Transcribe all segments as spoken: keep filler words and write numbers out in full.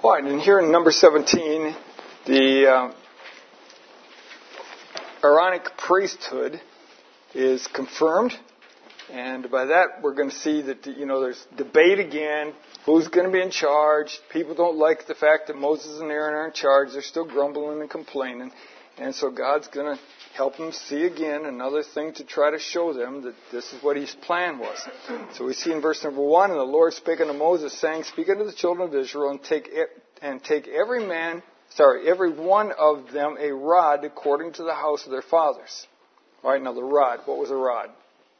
All right, and here in number seventeen, the uh, Aaronic priesthood is confirmed. And by that, we're going to see that, you know, there's debate again. Who's going to be in charge? People don't like the fact that Moses and Aaron are in charge. They're still grumbling and complaining. And so God's going to help them see again another thing to try to show them that this is what his plan was. So we see in verse number one, and the Lord spake unto Moses, saying, Speak unto the children of Israel, and take and take every man, sorry, every one of them a rod according to the house of their fathers. All right, now the rod. What was a rod?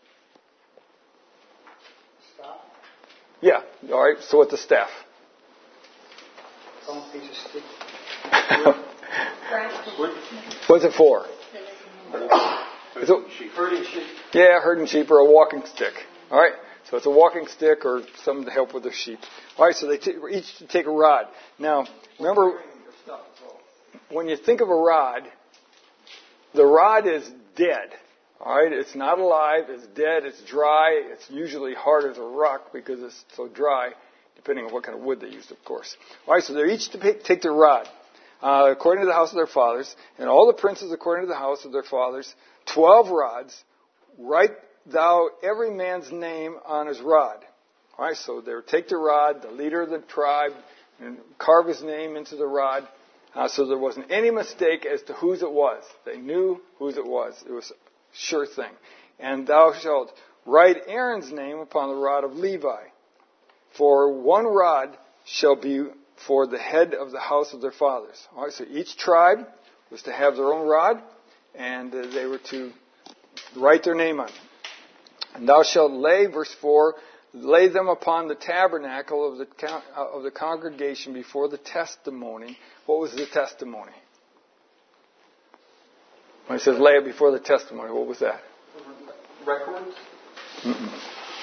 Yeah, all right, so what's a staff? Some piece of stick. What's it for? Herding sheep. Herding sheep. Yeah, herding sheep or a walking stick. All right, so it's a walking stick or something to help with their sheep. All right, so they t- each take a rod. Now, remember, when you think of a rod, the rod is dead. All right, it's not alive, it's dead, it's dry, it's usually hard as a rock because it's so dry, depending on what kind of wood they used, of course. All right, so they're each to pick, take their rod, uh, according to the house of their fathers, and all the princes according to the house of their fathers, twelve rods, write thou every man's name on his rod. All right, so they would take the rod, the leader of the tribe, and carve his name into the rod, uh, so there wasn't any mistake as to whose it was. They knew whose it was. It was sure thing. And thou shalt write Aaron's name upon the rod of Levi. For one rod shall be for the head of the house of their fathers. All right, so each tribe was to have their own rod, and uh, they were to write their name on it. And thou shalt lay, verse four, lay them upon the tabernacle of the uh, of the congregation before the testimony. What was the testimony? When it says lay it before the testimony, what was that? Records? Mm-mm.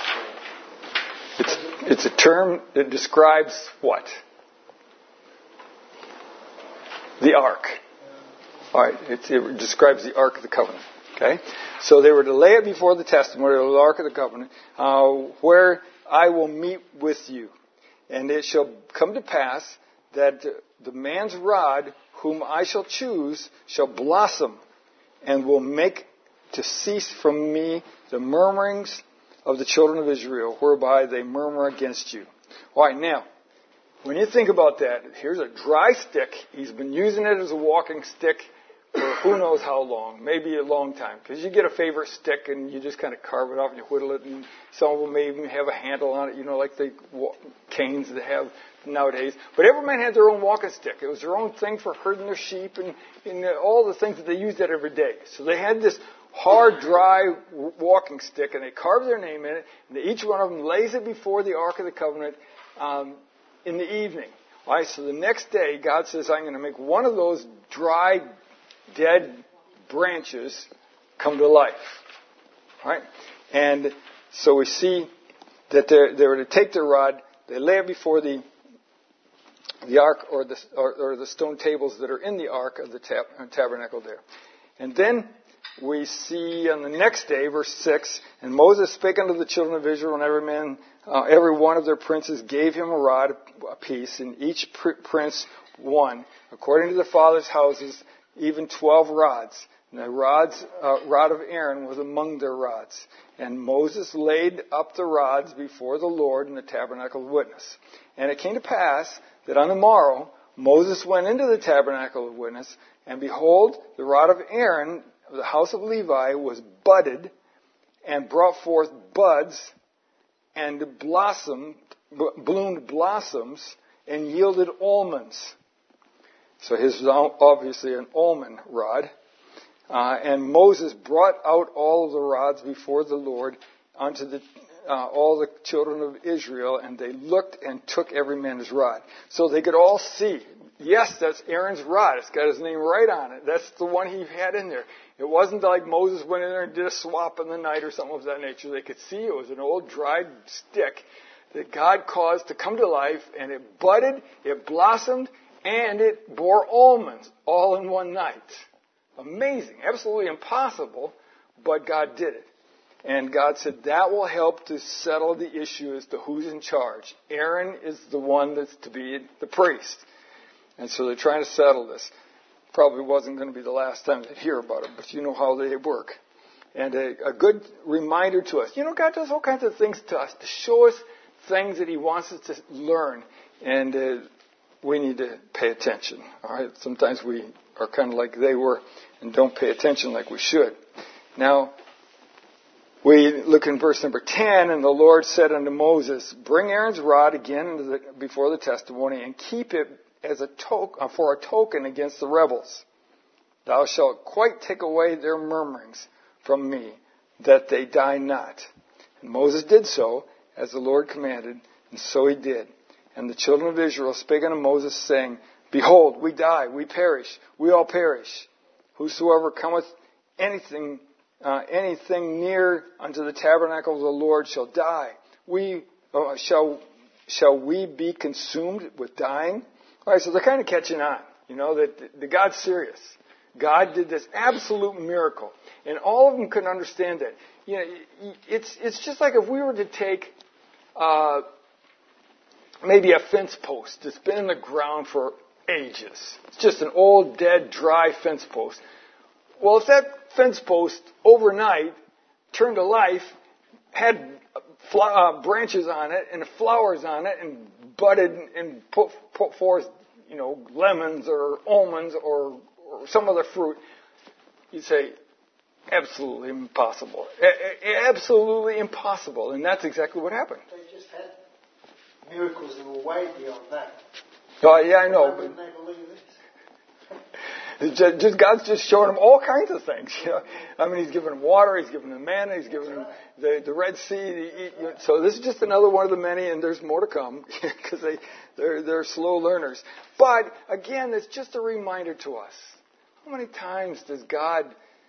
It's, it's a term that describes what? The ark. All right, it, it describes the ark of the covenant. Okay, so they were to lay it before the testimony, or the ark of the covenant, uh, where I will meet with you, and it shall come to pass that the man's rod, whom I shall choose, shall blossom, and will make to cease from me the murmurings of the children of Israel, whereby they murmur against you. All right, now, when you think about that, here's a dry stick. He's been using it as a walking stick for who knows how long, maybe a long time. Because you get a favorite stick and you just kind of carve it off and you whittle it, and some of them may even have a handle on it, you know, like the canes that have nowadays. But every man had their own walking stick. It was their own thing for herding their sheep and, and all the things that they used that every day. So they had this hard, dry walking stick, and they carved their name in it, and each one of them lays it before the Ark of the Covenant um, in the evening. All right, so the next day, God says, I'm going to make one of those dry, dead branches come to life. All right? And so we see that they were to take their rod, they lay it before the the ark or the or, or the stone tables that are in the ark of the tab, tabernacle there. And then we see on the next day, verse six, and Moses spake unto the children of Israel, and every man, uh, every one of their princes gave him a rod apiece, and each pr- prince one, according to the fathers' houses, even twelve rods. And the rods, uh, rod of Aaron was among their rods. And Moses laid up the rods before the Lord in the tabernacle of witness. And it came to pass that on the morrow Moses went into the tabernacle of witness, and behold, the rod of Aaron of the house of Levi was budded, and brought forth buds, and blossomed, bloomed blossoms, and yielded almonds. So his was obviously an almond rod. Uh, and Moses brought out all of the rods before the Lord unto the, uh, all the children of Israel, and they looked and took every man his rod. So they could all see, yes, that's Aaron's rod. It's got his name right on it. That's the one he had in there. It wasn't like Moses went in there and did a swap in the night or something of that nature. They could see it was an old dried stick that God caused to come to life, and it budded, it blossomed, and it bore almonds all in one night. Amazing. Absolutely impossible, but God did it. And God said that will help to settle the issue as to who's in charge. Aaron is the one that's to be the priest. And so they're trying to settle this. Probably wasn't going to be the last time they'd hear about it, but you know how they work. And a, a good reminder to us. You know, God does all kinds of things to us to show us things that He wants us to learn. And uh, we need to pay attention. All right? Sometimes we are kind of like they were and don't pay attention like we should. Now, we look in verse number ten, and the Lord said unto Moses, bring Aaron's rod again into the, before the testimony, and keep it as a token, for a token against the rebels. Thou shalt quite take away their murmurings from me, that they die not. And Moses did so, as the Lord commanded, and so he did. And the children of Israel spake unto Moses, saying, behold, we die, we perish, we all perish. Whosoever cometh anything, uh, anything near unto the tabernacle of the Lord shall die. We uh, shall shall we be consumed with dying? All right, so they're kind of catching on, you know, that the God's serious. God did this absolute miracle, and all of them couldn't understand that. You know, it's it's just like if we were to take uh, maybe a fence post that's been in the ground for ages. It's just an old, dead, dry fence post. Well, if that fence post overnight turned to life, had uh, branches on it and flowers on it, and budded and put, put forth, you know, lemons or almonds or, or some other fruit, you'd say, absolutely impossible. A- a- absolutely impossible. And that's exactly what happened. They just had miracles that were way beyond that. Oh, yeah, I know. Why wouldn't they believe this? Just, just God's just showing them all kinds of things. You know, I mean, He's given them water, He's given them manna, He's given them the, the Red Sea. The, you know, so this is just another one of the many, and there's more to come because they they're they're slow learners. But again, it's just a reminder to us. How many times does God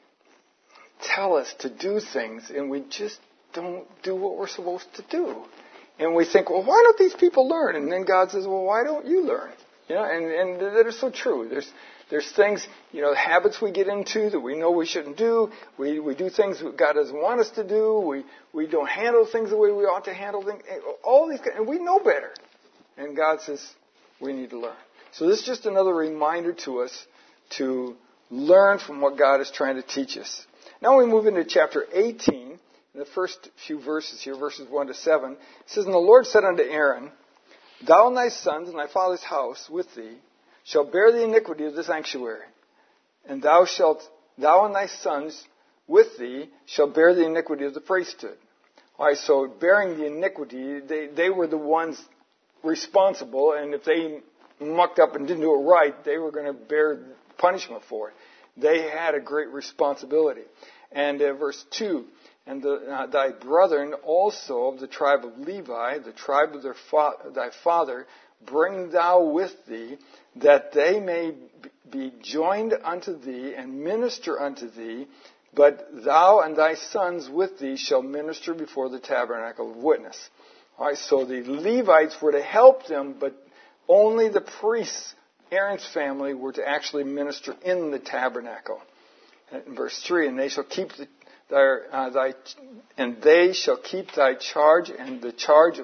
tell us to do things, and we just don't do what we're supposed to do? And we think, well, why don't these people learn? And then God says, well, why don't you learn? You know, and and that is so true. There's There's things, you know, habits we get into that we know we shouldn't do. We we do things that God doesn't want us to do. We we don't handle things the way we ought to handle things. All these, and we know better. And God says we need to learn. So this is just another reminder to us to learn from what God is trying to teach us. Now we move into chapter eighteen, in the first few verses here, verses one to seven. It says, and the Lord said unto Aaron, thou and thy sons and thy father's house with thee shall bear the iniquity of the sanctuary, and thou shalt, thou and thy sons with thee shall bear the iniquity of the priesthood. All right, so bearing the iniquity, they, they were the ones responsible, and if they mucked up and didn't do it right, they were going to bear punishment for it. They had a great responsibility. And uh, verse two, and the, uh, thy brethren also of the tribe of Levi, the tribe of their fa- thy father, bring thou with thee, that they may be joined unto thee and minister unto thee, but thou and thy sons with thee shall minister before the tabernacle of witness. All right, so the Levites were to help them, but only the priests, Aaron's family, were to actually minister in the tabernacle. In verse three, and they shall keep the, their, uh, thy, and they shall keep thy charge and the charge of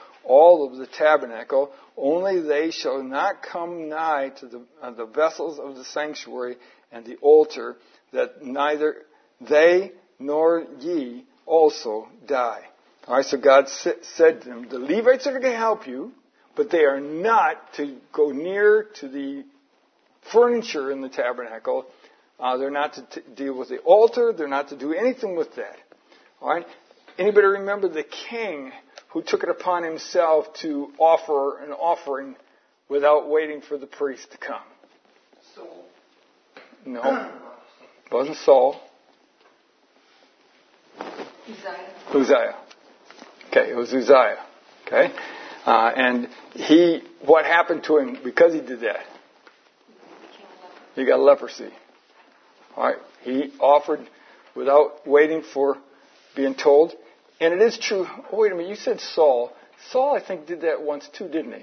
all of the tabernacle. Only they shall not come nigh to the, uh, the vessels of the sanctuary and the altar, that neither they nor ye also die. All right, so God sa- said to them, the Levites are going to help you, but they are not to go near to the furniture in the tabernacle. Uh, they're not to t- deal with the altar. They're not to do anything with that. All right. Anybody remember the king who took it upon himself to offer an offering without waiting for the priest to come? Saul. No, it wasn't Saul. Uzziah. Uzziah. Okay, it was Uzziah. Okay, uh, and he, what happened to him because he did that? He got leprosy. All right, he offered without waiting for being told. And it is true. Oh, wait a minute, you said Saul. Saul, I think, did that once too, didn't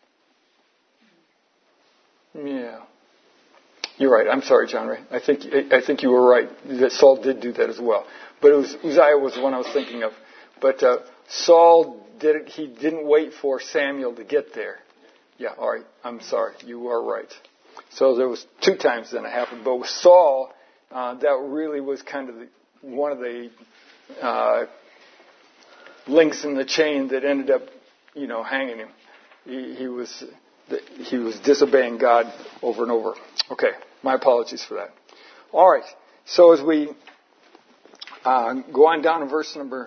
he? Yeah. You're right. I'm sorry, John Ray. I think I think you were right that Saul did do that as well. But it was Uzziah was the one I was thinking of. But uh, Saul did it. He didn't wait for Samuel to get there. Yeah, all right. I'm sorry. You are right. So there was two times then it happened. But with Saul, uh, that really was kind of the, one of the uh, links in the chain that ended up, you know, hanging him. He, he was he was disobeying God over and over. Okay, my apologies for that. All right. So as we uh, go on down to verse number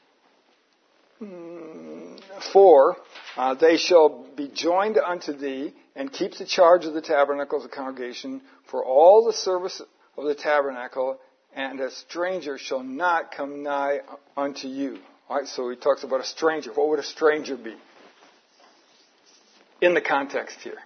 four, uh, they shall be joined unto thee, and keep the charge of the tabernacle of the congregation for all the service of the tabernacle, and a stranger shall not come nigh unto you. All right, so he talks about a stranger. What would a stranger be? In the context here.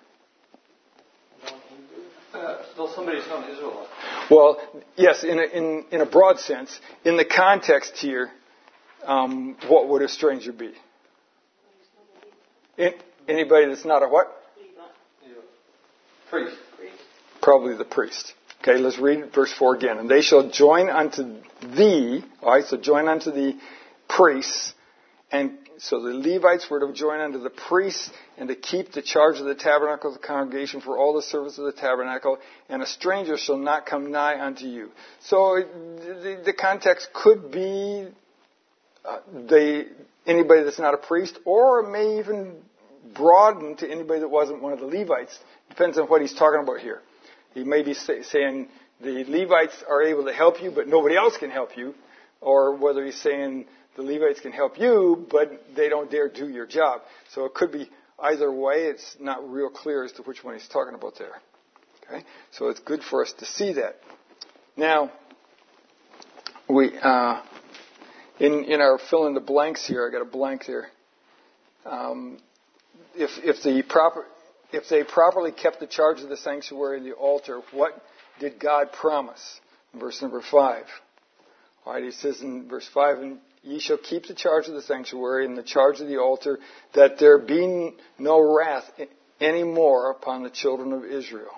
Uh, still somebody's non-Israelite. Well, yes, in a, in, in a broad sense. In the context here, um, what would a stranger be? In, anybody that's not a what? Yeah. Priest. Probably the priest. Okay, let's read verse four again. And they shall join unto thee, all right, so join unto the priests, and so the Levites were to join unto the priests and to keep the charge of the tabernacle of the congregation for all the service of the tabernacle, and a stranger shall not come nigh unto you. So the, the context could be uh, they, anybody that's not a priest, or it may even broaden to anybody that wasn't one of the Levites. Depends on what he's talking about here. He may be say, saying the Levites are able to help you, but nobody else can help you. Or whether he's saying the Levites can help you, but they don't dare do your job. So it could be either way. It's not real clear as to which one he's talking about there. Okay, so it's good for us to see that. Now, we uh, in in our fill in the blanks here, I got a blank there. Um, if if the proper If they properly kept the charge of the sanctuary and the altar, what did God promise? In verse number five. All right, he says in verse five, and ye shall keep the charge of the sanctuary and the charge of the altar, that there be no wrath any more upon the children of Israel.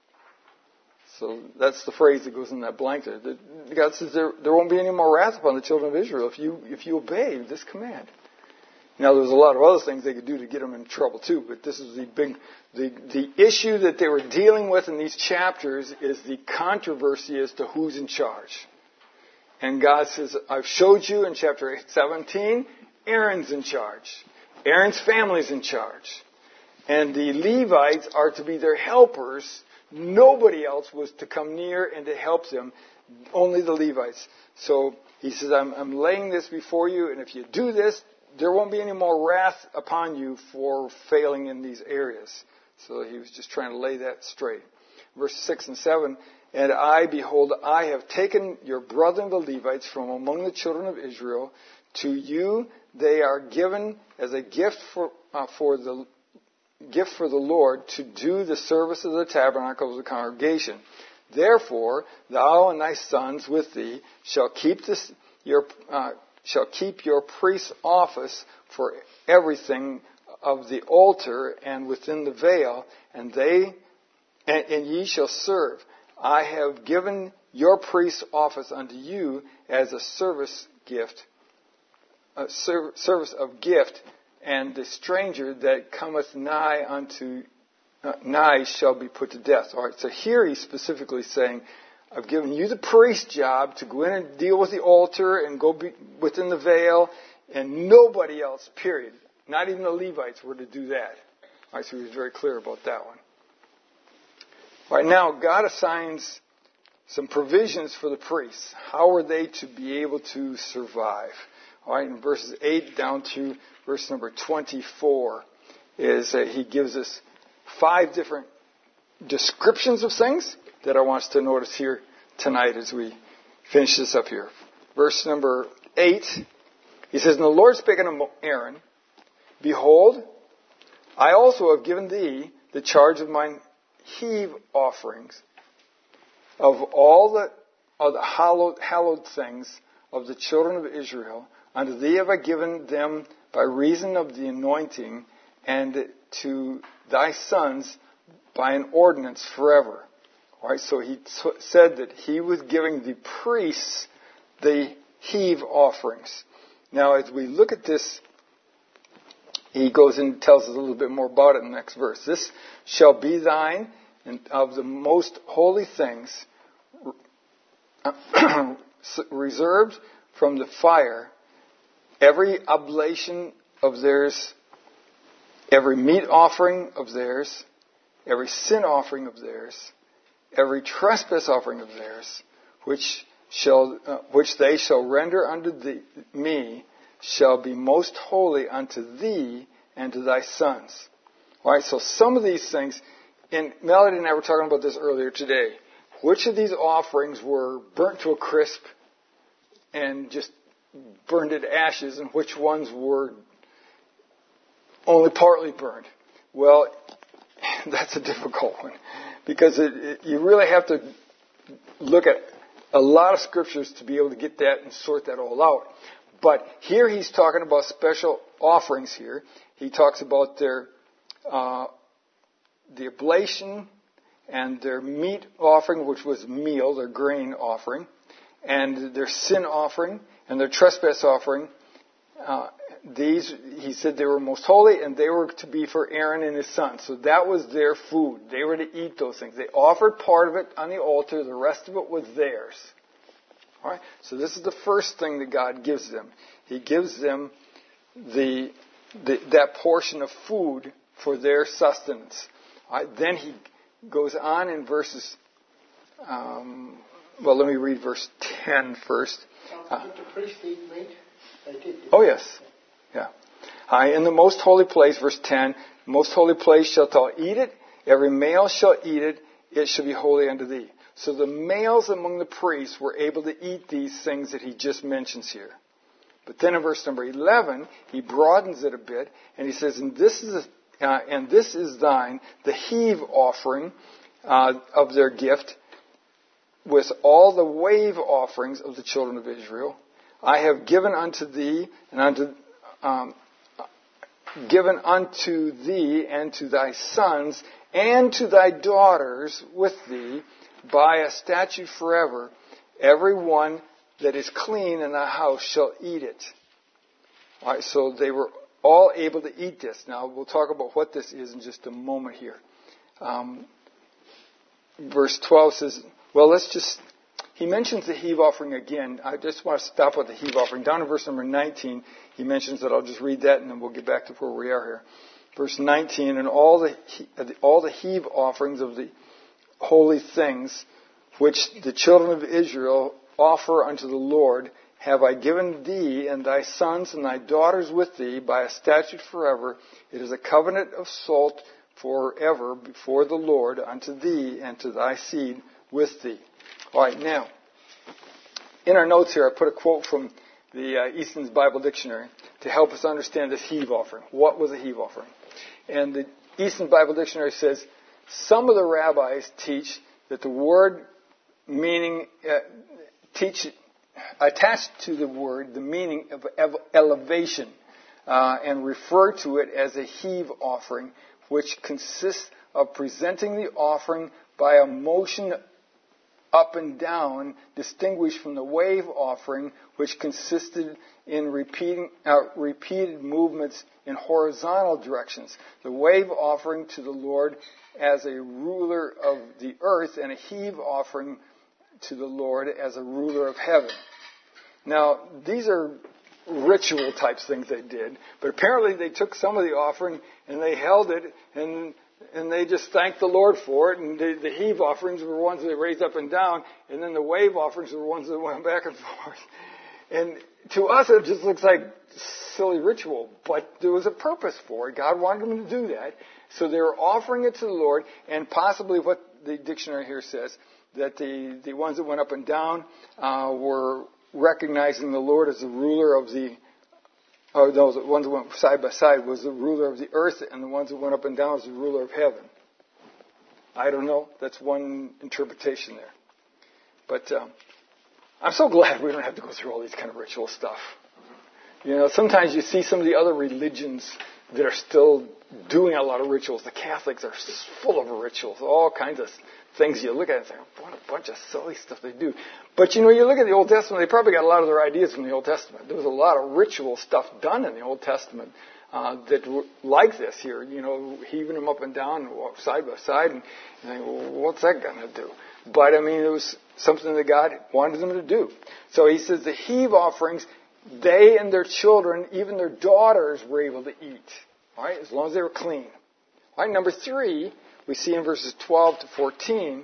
So that's the phrase that goes in that blank there. God says there, there won't be any more wrath upon the children of Israel if you if you obey this command. Now, there's a lot of other things they could do to get them in trouble, too, but this is the big, the, the issue that they were dealing with in these chapters is the controversy as to who's in charge. And God says, I've showed you in chapter seventeen, Aaron's in charge. Aaron's family's in charge. And the Levites are to be their helpers. Nobody else was to come near and to help them, only the Levites. So he says, I'm, I'm laying this before you, and if you do this, there won't be any more wrath upon you for failing in these areas. So he was just trying to lay that straight. Verse six and seven, and I, behold, I have taken your brethren the Levites from among the children of Israel. To you they are given as a gift for, uh, for the gift for the Lord to do the service of the tabernacle of the congregation. Therefore, thou and thy sons with thee shall keep this your uh, shall keep your priest's office for everything of the altar and within the veil, and they and, and ye shall serve. I have given your priest's office unto you as a service gift, a ser- service of gift, and the stranger that cometh nigh unto uh, nigh shall be put to death. All right. So here he's specifically saying, I've given you the priest job to go in and deal with the altar and go be within the veil, and nobody else, period. Not even the Levites were to do that. All right, so he was very clear about that one. All right, now God assigns some provisions for the priests. How are they to be able to survive? All right, in verses eight down to verse number twenty-four is that he gives us five different descriptions of things that I want us to notice here tonight as we finish this up here. Verse number eight, he says, and the Lord spake unto Aaron, behold, I also have given thee the charge of mine heave offerings of all the, of the hallowed, hallowed things of the children of Israel. Unto thee have I given them by reason of the anointing, and to thy sons by an ordinance forever. All right, so he t- said that he was giving the priests the heave offerings. Now, as we look at this he goes and tells us a little bit more about it in the next verse. This shall be thine, and of the most holy things reserved from the fire, every oblation of theirs, every meat offering of theirs, every sin offering of theirs, every trespass offering of theirs, which shall uh, which they shall render unto thee, me, shall be most holy unto thee and to thy sons. All right, so some of these things, and Melody and I were talking about this earlier today. Which of these offerings were burnt to a crisp and just burned to ashes, and which ones were only partly burned? Well, that's a difficult one, because it, it, you really have to look at a lot of scriptures to be able to get that and sort that all out. But here he's talking about special offerings here. He talks about their uh, the oblation and their meat offering, which was meal, their grain offering, and their sin offering and their trespass offering. Uh, these, he said, they were most holy, and they were to be for Aaron and his sons. So that was their food. They were to eat those things. They offered part of it on the altar. The rest of it was theirs. All right. So this is the first thing that God gives them. He gives them the, the that portion of food for their sustenance. All right. Then he goes on in verses. Um, well, let me read verse ten first. Uh, did the priest eat meat? They did. did Oh yes. Yeah. Uh, in the most holy place, verse ten, most holy place shalt thou eat it, every male shall eat it, it shall be holy unto thee. So the males among the priests were able to eat these things that he just mentions here. But then in verse number eleven, he broadens it a bit, and he says, and this is, a, uh, and this is thine, the heave offering uh, of their gift, with all the wave offerings of the children of Israel. I have given unto thee, and unto um, given unto thee and to thy sons and to thy daughters with thee by a statute forever. Every one that is clean in the house shall eat it. All right, so they were all able to eat this. Now we'll talk about what this is in just a moment here. Um, verse twelve says, well, let's just. He mentions the heave offering again. I just want to stop with the heave offering. Down in verse number nineteen, he mentions that. I'll just read that, and then we'll get back to where we are here. Verse nineteen, and all the all the heave offerings of the holy things which the children of Israel offer unto the Lord have I given thee and thy sons and thy daughters with thee by a statute forever. It is a covenant of salt forever before the Lord unto thee and to thy seed with thee. All right, now, in our notes here, I put a quote from the uh, Easton's Bible Dictionary to help us understand this heave offering. What was a heave offering? And the Easton's Bible Dictionary says, some of the rabbis teach that the word meaning, uh, teach, attached to the word the meaning of elevation uh, and refer to it as a heave offering, which consists of presenting the offering by a motion up and down, distinguished from the wave offering, which consisted in repeating, uh, repeated movements in horizontal directions. The wave offering to the Lord as a ruler of the earth, and a heave offering to the Lord as a ruler of heaven. Now, these are ritual types things they did, but apparently they took some of the offering and they held it and And they just thanked the Lord for it. And the, the heave offerings were ones that they raised up and down. And then the wave offerings were ones that went back and forth. And to us, it just looks like silly ritual. But there was a purpose for it. God wanted them to do that. So they were offering it to the Lord. And possibly what the dictionary here says, that the, the ones that went up and down uh, were recognizing the Lord as the ruler of the Or those the ones that went side by side was the ruler of the earth, and the ones that went up and down was the ruler of heaven. I don't know. That's one interpretation there. But um, I'm so glad we don't have to go through all these kind of ritual stuff. You know, sometimes you see some of the other religions that are still doing a lot of rituals. The Catholics are full of rituals, all kinds of things you look at and think, what a bunch of silly stuff they do. But, you know, you look at the Old Testament, they probably got a lot of their ideas from the Old Testament. There was a lot of ritual stuff done in the Old Testament. uh, that were like this here, you know, heaving them up and down, side by side, and, and think, well, what's that going to do? But, I mean, it was something that God wanted them to do. So he says the heave offerings, they and their children, even their daughters, were able to eat. All right, as long as they were clean. All right, number three, we see in verses twelve to fourteen.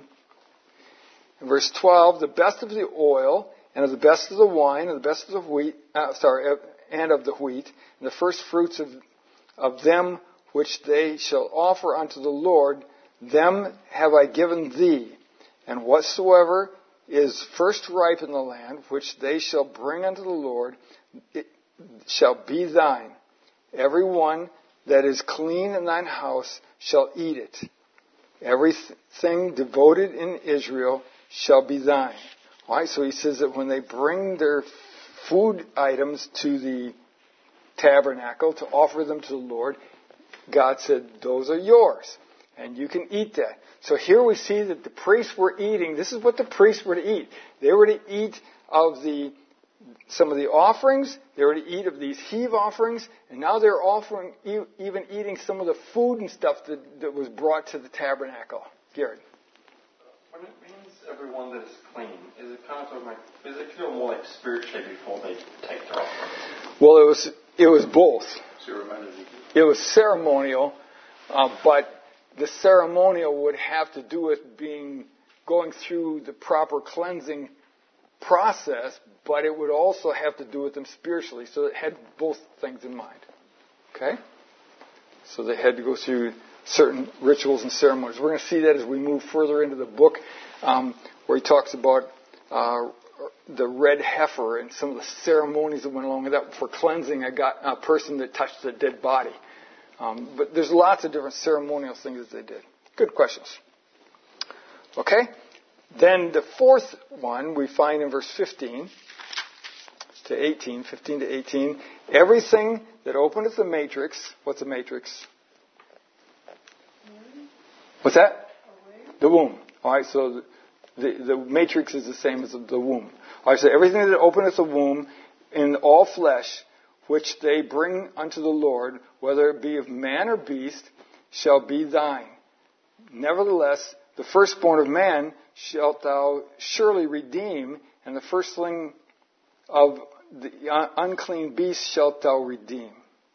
In verse twelve, the best of the oil, and of the best of the wine, and the best of the wheat, uh, sorry, and of the wheat, and the first fruits of, of them which they shall offer unto the Lord, them have I given thee. And whatsoever is first ripe in the land, which they shall bring unto the Lord, it shall be thine. Every one that is clean in thine house shall eat it. Everything devoted in Israel shall be thine. All right, so he says that when they bring their food items to the tabernacle to offer them to the Lord, God said, those are yours, and you can eat that. So here we see that the priests were eating. This is what the priests were to eat. They were to eat of the some of the offerings. They were to eat of these heave offerings, and now they're offering, even eating some of the food and stuff that, that was brought to the tabernacle. Garrett. When it means everyone that is clean, is it kind of like physically or more like spiritually before they take their offering? Well, it was it was both. Ceremonial. It was ceremonial, uh, but the ceremonial would have to do with being going through the proper cleansing process, but it would also have to do with them spiritually. So it had both things in mind. Okay? So they had to go through certain rituals and ceremonies. We're going to see that as we move further into the book, um, where he talks about uh, the red heifer and some of the ceremonies that went along with that for cleansing a, God, a person that touched a dead body. Um, but there's lots of different ceremonial things that they did. Good questions. Okay? Then the fourth one we find in verse fifteen to eighteen, fifteen to eighteen. Everything that openeth the matrix. What's a matrix? What's that? The womb. All right, so the, the, the matrix is the same as the womb. All right, so everything that openeth the womb in all flesh, which they bring unto the Lord, whether it be of man or beast, shall be thine. Nevertheless, the firstborn of man shalt thou surely redeem, and the firstling of the unclean beast shalt thou redeem.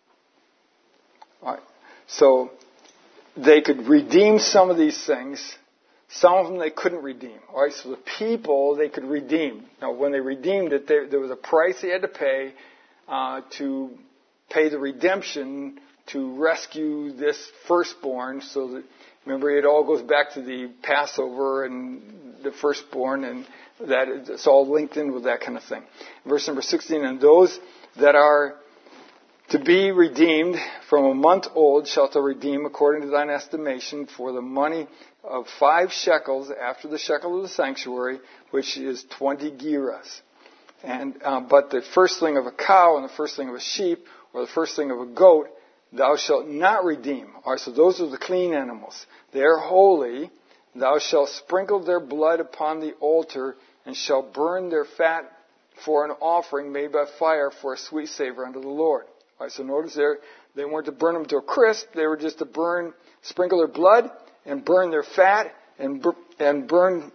All right. So they could redeem some of these things. Some of them they couldn't redeem. All right. So the people they could redeem. Now, when they redeemed it, there, there was a price they had to pay uh, to pay the redemption to rescue this firstborn. So that, remember, it all goes back to the Passover and the firstborn, and that it's all linked in with that kind of thing. Verse number sixteen, and those that are to be redeemed from a month old shalt thou redeem according to thine estimation for the money of five shekels after the shekel of the sanctuary, which is twenty gerahs. And uh, but the firstling of a cow and the firstling of a sheep or the firstling of a goat thou shalt not redeem. All right, so those are the clean animals. They are holy. Thou shalt sprinkle their blood upon the altar, and shalt burn their fat for an offering made by fire for a sweet savor unto the Lord. All right, so notice there, they weren't to burn them to a crisp. They were just to burn, sprinkle their blood, and burn their fat, and and burn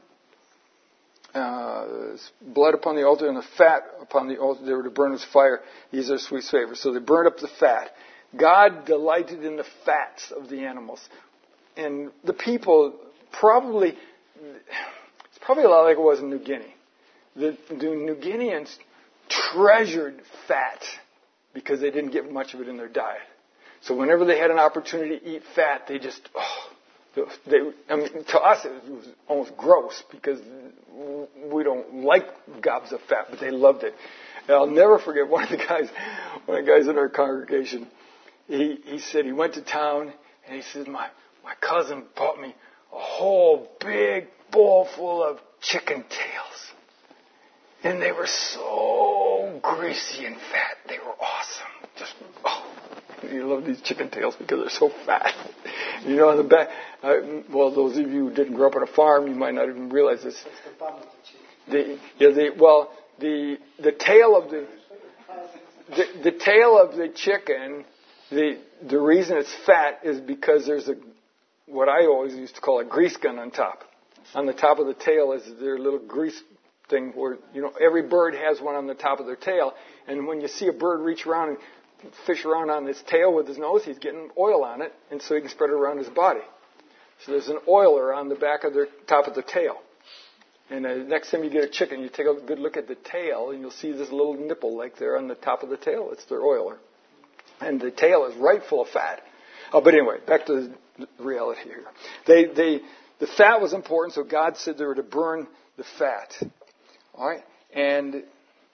uh, blood upon the altar, and the fat upon the altar. They were to burn as fire. These are sweet savors. So they burned up the fat. God delighted in the fats of the animals. And the people probably, it's probably a lot like it was in New Guinea. The, the New Guineans treasured fat because they didn't get much of it in their diet. So whenever they had an opportunity to eat fat, they just, oh, they, I mean, to us it was almost gross because we don't like gobs of fat, but they loved it. And I'll never forget one of the guys, one of the guys in our congregation. He, he said he went to town and he said, my, my cousin bought me a whole big bowl full of chicken tails. And they were so greasy and fat. They were awesome. Just, oh, you love these chicken tails because they're so fat. You know, on the back, uh, well, those of you who didn't grow up on a farm, you might not even realize this. The, yeah, the, well, the, the tail of the, the, the tail of the chicken, the the reason it's fat is because there's a what I always used to call a grease gun on top. On the top of the tail is their little grease thing where, you know, every bird has one on the top of their tail. And when you see a bird reach around and fish around on his tail with his nose, he's getting oil on it, and so he can spread it around his body. So there's an oiler on the back of their top of the tail. And uh, next time you get a chicken, you take a good look at the tail, and you'll see this little nipple like there on the top of the tail. It's their oiler. And the tail is right full of fat. Oh, but anyway, back to the reality here. They, they, the fat was important, so God said they were to burn the fat. All right? And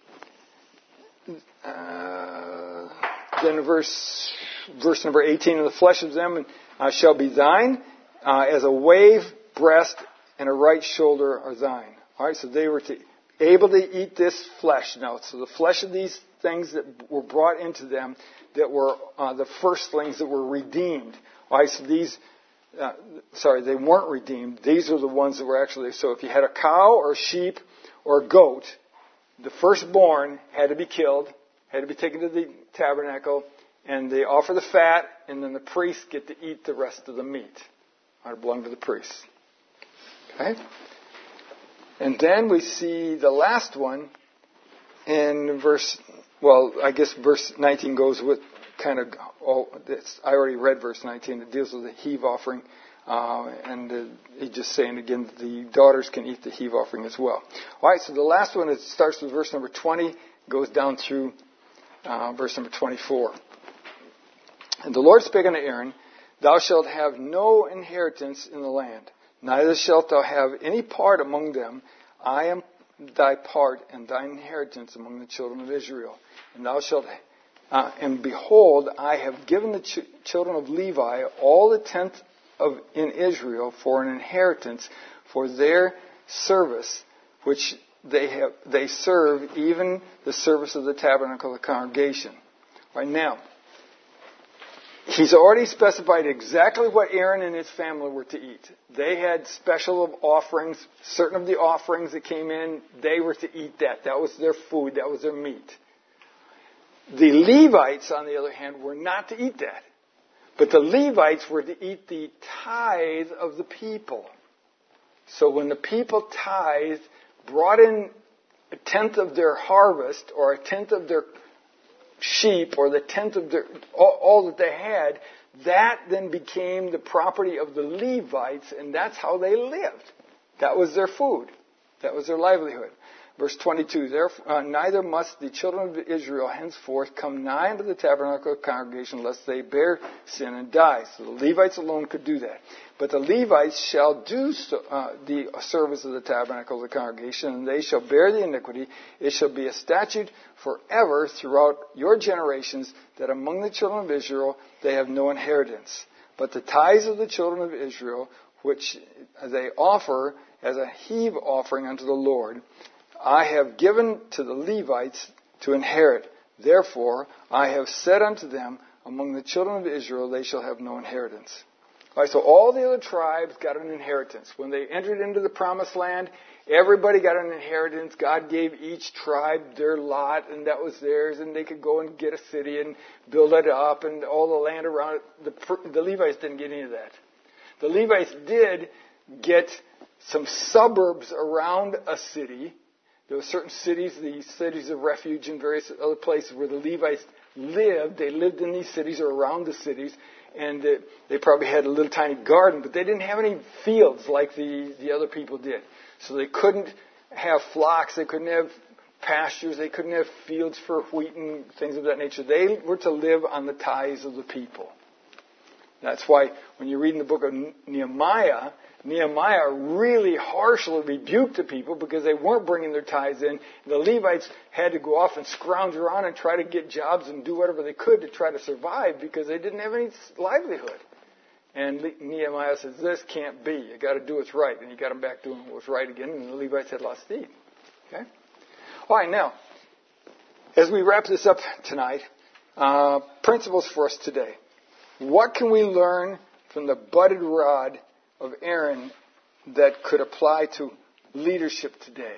uh, then verse verse number eighteen, and the flesh of them uh, shall be thine, uh, as a wave breast and a right shoulder are thine. All right, so they were to, able to eat this flesh. Now, so the flesh of these things that were brought into them that were uh, the firstlings that were redeemed. All right, so these, uh, sorry, they weren't redeemed. These are the ones that were actually, so if you had a cow or a sheep or a goat, the firstborn had to be killed, had to be taken to the tabernacle, and they offer the fat, and then the priests get to eat the rest of the meat. It belonged to the priests. Okay? And then we see the last one in verse, well, I guess verse nineteen goes with kind of, oh, this, I already read verse nineteen. It deals with the heave offering. Uh, and uh, he's just saying again, the daughters can eat the heave offering as well. All right, so the last one, it starts with verse number twenty, goes down through uh, verse number twenty-four. And the Lord spake unto Aaron, thou shalt have no inheritance in the land, neither shalt thou have any part among them. I am thy part and thine inheritance among the children of Israel. And thou shalt, uh, and behold, I have given the ch- children of Levi all the tenth of in Israel for an inheritance for their service, which they have they serve, even the service of the tabernacle of the congregation. Right now, he's already specified exactly what Aaron and his family were to eat. They had special offerings. Certain of the offerings that came in, they were to eat that. That was their food. That was their meat. The Levites, on the other hand, were not to eat that. But the Levites were to eat the tithe of the people. So when the people tithed, brought in a tenth of their harvest, or a tenth of their sheep, or the tenth of their all, all that they had, that then became the property of the Levites, and that's how they lived. That was their food. That was their livelihood. Verse twenty-two, Therefore, uh, neither must the children of Israel henceforth come nigh unto the tabernacle of congregation, lest they bear sin and die. So the Levites alone could do that. But the Levites shall do so, uh, the service of the tabernacle of the congregation, and they shall bear the iniquity. It shall be a statute forever throughout your generations, that among the children of Israel they have no inheritance. But the tithes of the children of Israel, which they offer as a heave offering unto the Lord, I have given to the Levites to inherit. Therefore, I have said unto them, among the children of Israel they shall have no inheritance. All right, so all the other tribes got an inheritance. When they entered into the promised land, everybody got an inheritance. God gave each tribe their lot, and that was theirs, and they could go and get a city and build it up, and all the land around it. The, the Levites didn't get any of that. The Levites did get some suburbs around a city. There were certain cities, the cities of refuge and various other places where the Levites lived. They lived in these cities or around the cities, and uh, they probably had a little tiny garden, but they didn't have any fields like the, the other people did. So they couldn't have flocks, they couldn't have pastures, they couldn't have fields for wheat and things of that nature. They were to live on the tithes of the people. That's why when you read in the book of Nehemiah, Nehemiah really harshly rebuked the people because they weren't bringing their tithes in. The Levites had to go off and scrounge around and try to get jobs and do whatever they could to try to survive because they didn't have any livelihood. And Nehemiah says, this can't be. You got to do what's right. And he got them back doing what's right again, and the Levites had lost steam. Okay? All right, now, as we wrap this up tonight, uh, principles for us today. What can we learn from the budded rod of Aaron that could apply to leadership today?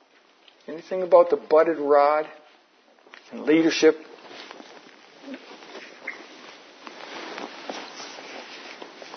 Anything about the budded rod and leadership?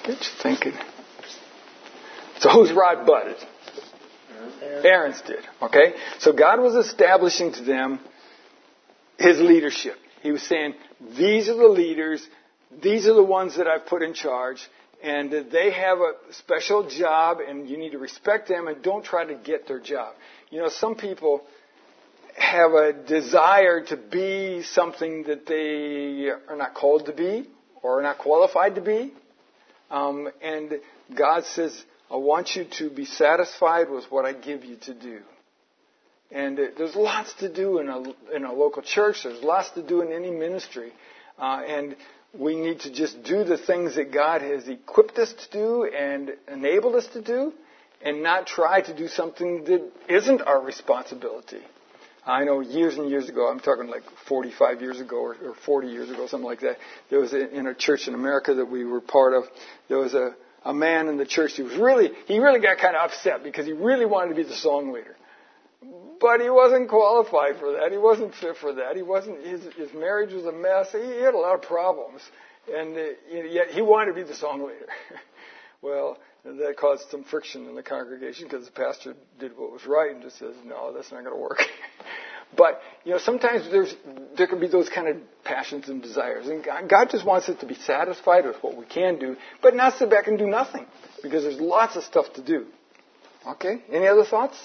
Get you thinking. So whose rod budded? Aaron's did. Okay? So God was establishing to them His leadership. He was saying, these are the leaders, these are the ones that I've put in charge, and they have a special job, and you need to respect them and don't try to get their job. You know, some people have a desire to be something that they are not called to be or are not qualified to be. Um, and God says, I want you to be satisfied with what I give you to do. And uh, there's lots to do in a, in a local church. There's lots to do in any ministry. Uh, and we need to just do the things that God has equipped us to do and enabled us to do and not try to do something that isn't our responsibility. I know years and years ago, I'm talking like forty-five years ago or, or forty years ago, something like that, there was a, in a church in America that we were part of, there was a, a man in the church who was really, he really got kind of upset because he really wanted to be the song leader. But he wasn't qualified for that. He wasn't fit for that. He wasn't. His, his marriage was a mess. He, he had a lot of problems, and uh, yet he wanted to be the song leader. Well, that caused some friction in the congregation because the pastor did what was right and just says, "No, that's not going to work." But you know, sometimes there's there can be those kind of passions and desires, and God, God just wants us to be satisfied with what we can do, but not sit back and do nothing because there's lots of stuff to do. Okay. Any other thoughts?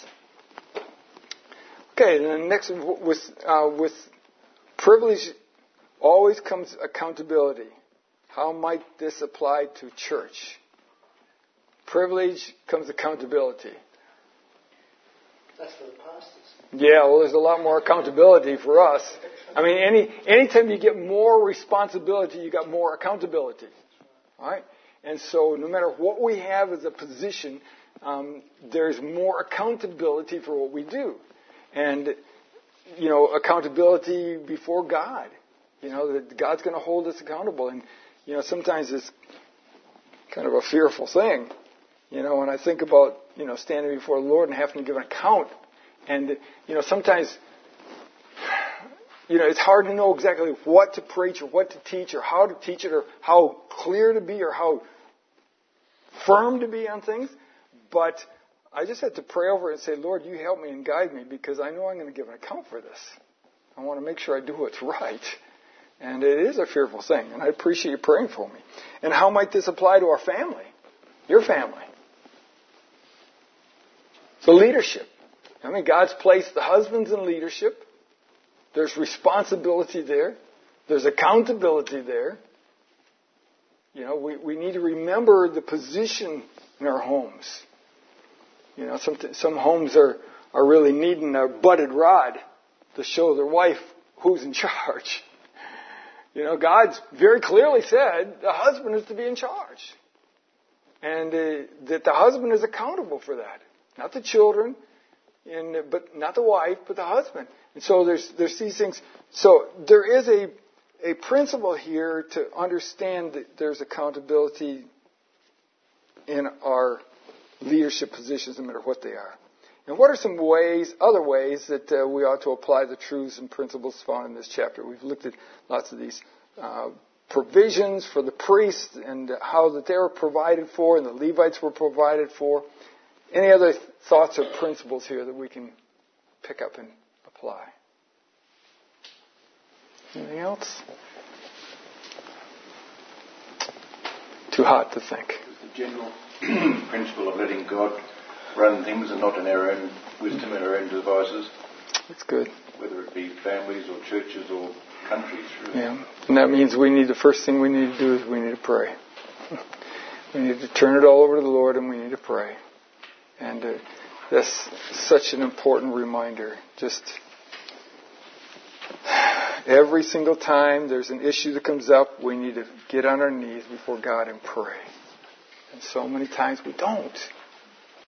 Okay, and then next, with, uh, with privilege always comes accountability. How might this apply to church? Privilege comes accountability. That's for the pastors. Yeah, well, there's a lot more accountability for us. I mean, any anytime you get more responsibility, you got more accountability. All right? And so no matter what we have as a position, um, there's more accountability for what we do. And, you know, accountability before God. You know, that God's going to hold us accountable. And, you know, sometimes it's kind of a fearful thing. You know, when I think about, you know, standing before the Lord and having to give an account. And, you know, sometimes, you know, it's hard to know exactly what to preach or what to teach or how to teach it or how clear to be or how firm to be on things. But I just have to pray over it and say, Lord, you help me and guide me because I know I'm going to give an account for this. I want to make sure I do what's right. And it is a fearful thing. And I appreciate you praying for me. And how might this apply to our family? Your family. So leadership. I mean, God's placed the husbands in leadership. There's responsibility there. There's accountability there. You know, we, we need to remember the position in our homes. You know, some some homes are, are really needing a budded rod to show their wife who's in charge. You know, God's very clearly said the husband is to be in charge. And uh, that the husband is accountable for that. Not the children, and, uh, but not the wife, but the husband. And so there's there's these things. So there is a, a principle here to understand that there's accountability in our leadership positions, no matter what they are. And what are some ways, other ways, that uh, we ought to apply the truths and principles found in this chapter? We've looked at lots of these uh, provisions for the priests and how that they were provided for and the Levites were provided for. Any other th- thoughts or principles here that we can pick up and apply? Anything else? Too hot to think. The general principle of letting God run things and not in our own wisdom and our own devices. That's good. Whether it be families or churches or countries. Really. Yeah, and that means we need, the first thing we need to do is we need to pray. We need to turn it all over to the Lord and we need to pray. And uh, that's such an important reminder. Just every single time there's an issue that comes up, we need to get on our knees before God and pray. And so many times we don't.